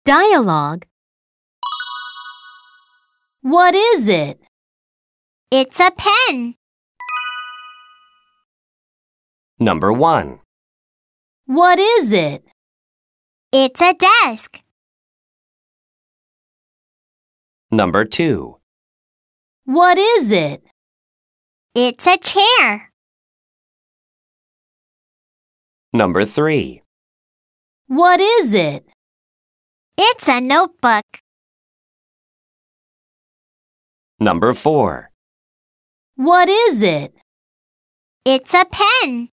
Dialogue. What is it? It's a pen. Number 1. What is it? It's a desk. Number 2. What is it? It's a chair. Number 3. What is it? It's a notebook. Number 4. What is it? It's a pen.